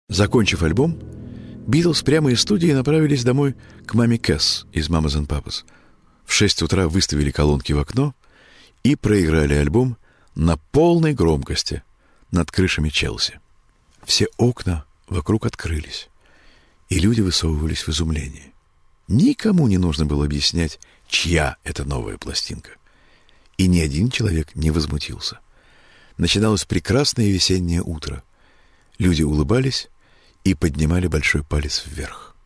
Закончив альбом, Битлз прямо из студии направились домой к маме Кэс из «Mamas and Papas». В 6 утра выставили колонки в окно и проиграли альбом на полной громкости над крышами Челси. Все окна вокруг открылись, и люди высовывались в изумлении. Никому не нужно было объяснять, чья это новая пластинка. И ни один человек не возмутился. Начиналось прекрасное весеннее утро. Люди улыбались и поднимали большой палец вверх.